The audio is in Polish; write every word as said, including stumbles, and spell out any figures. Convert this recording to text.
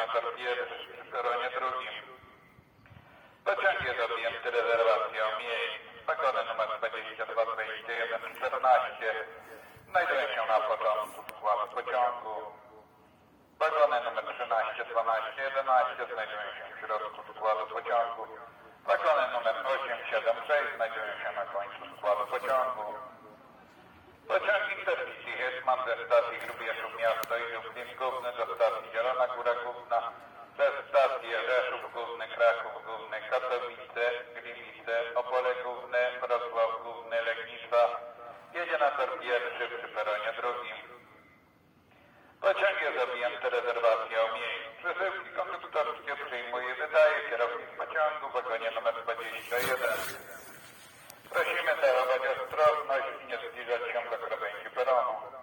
tor pierwszy przy peronie drugim. Pociąg jest objęty rezerwacją miejsc. Wagony numer dwadzieścia dwa, dwadzieścia jeden, czternaście znajdują się na początku składu pociągu. Wagony numer trzynaście, dwanaście, jedenaście znajdują się w środku składu pociągu. Wagony numer osiem, siedem, sześć znajdują się na końcu składu pociągu. Pociąg Intercity Hetman ze stacji Hrubieszów Miasto i Lublin Główny do stacji Zielona Góra Główna, przez stacje Rzeszów Główny, Kraków Główny, Katowice, Gliwice, Opole Główne, Wrocław Główny, Legnica jedzie na tor pierwszy przy peronie drugim. Pociąg jest objęty rezerwacją miejsc. Przesyłki konduktorskie przyjmuje, wydaje kierownik pociągu w wagonie numer dwadzieścia jeden. Prosimy zachować ostrożność i nie zbliżać się do krawędzi peronu.